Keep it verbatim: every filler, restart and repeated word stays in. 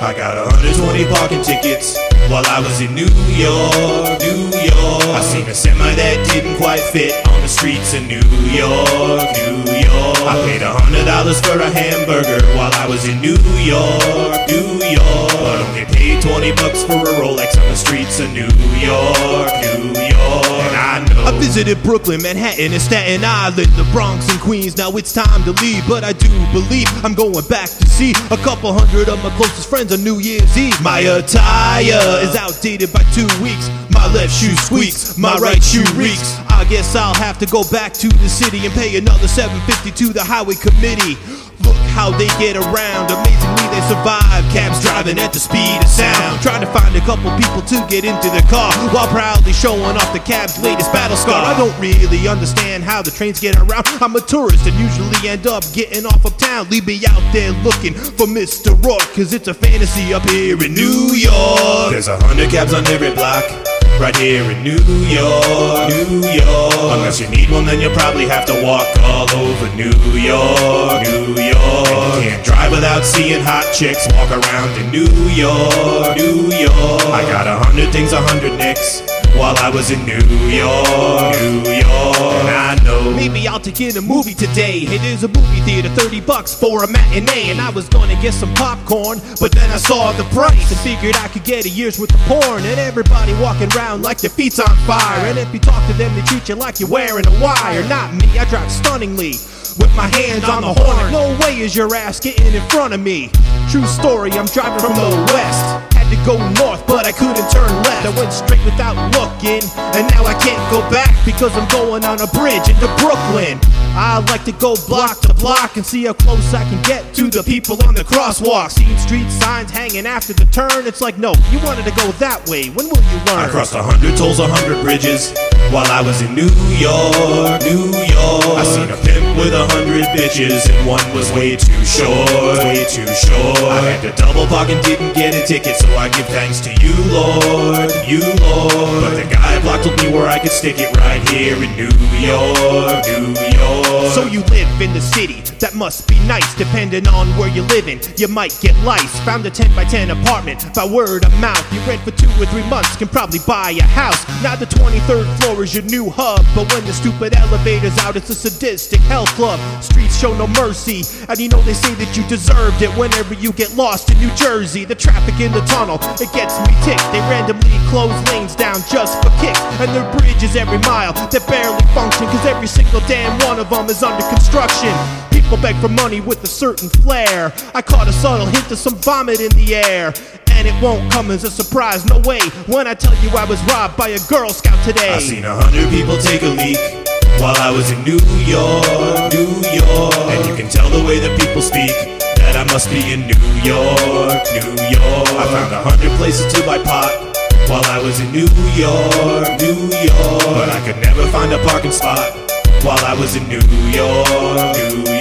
I got one hundred twenty parking tickets while I was in New York, New York. I seen a semi that didn't quite fit on the streets of New York, New York. I paid one hundred dollars for a hamburger while I was in New York, New York. But only paid twenty bucks for a Rolex on the streets of New York, New York. And I know I visited Brooklyn, Manhattan, and Staten Island, the Bronx and Queens. Now it's time to leave, but I do believe I'm going back to see a couple hundred of my closest friends on New Year's Eve. My attire is outdated by two weeks. My left shoe squeaks, my right shoe reeks. I guess I'll have to go back to the city and pay another seven fifty to the highway committee. Look how they get around, amazingly they survive. Cabs driving at the speed of sound, trying to find a couple people to get into the car while proudly showing off the cab's latest battle scar. I don't really understand how the trains get around. I'm a tourist and usually end up getting off uptown. Leave me out there looking for Mister Rourke, cause it's a fantasy up here in New York. There's a hundred cabs on every block right here in New York, New York. Unless you need one, then you'll probably have to walk all over New York, New York. And you can't drive without seeing hot chicks walk around in New York, New York. I got a hundred things, a hundred nicks while I was in New York, New York. And I know maybe I'll take in a movie today. Hey, there's a movie theater, thirty bucks for a matinee. And I was gonna get some popcorn, but then I saw the price and figured I could get a year's worth of porn. And everybody walking around like their feet's on fire. And if you talk to them, they treat you like you're wearing a wire. Not me, I drive stunningly with my hands on the horn. No way is your ass getting in front of me. True story, I'm driving from the west. Had to go north, but I couldn't turn left. I went straight without looking, and now I can't go back because I'm going on a bridge into Brooklyn. I like to go block to block and see how close I can get to the people on the crosswalk. Seeing street signs hanging after the turn, it's like, no, you wanted to go that way. When will you learn? I crossed a hundred tolls, a hundred bridges while I was in New York, New York. I seen a pimp with a hundred bitches and one was way too short, way too short. I had to double park and didn't get a ticket, so I give thanks to you, Lord, you, Lord. But the guy block told me where I could stick it right here in New York, New York. So you live in the city, that must be nice. Depending on where you're living, you might get lice. Found a ten by ten apartment by word of mouth. You rent for two or three months, can probably buy a house. Now the twenty-third floor is your new hub, but when the stupid elevator's out, it's a sadistic health club. Streets show no mercy, and you know they say that you deserved it whenever you get lost in New Jersey. The traffic in the tunnel, it gets me ticked. They randomly close lanes down just for kicks, and their bridges every mile that barely function, cause every single damn one of them is under construction. People beg for money with a certain flair. I caught a subtle hint of some vomit in the air, and it won't come as a surprise, no way, when I tell you I was robbed by a Girl Scout today. I seen a hundred people take a leak while I was in New York, New York. And you can tell the way that people speak that I must be in New York, New York. I found a hundred places to buy pot while I was in New York, New York. But I could never find a parking spot while I was in New York, New York.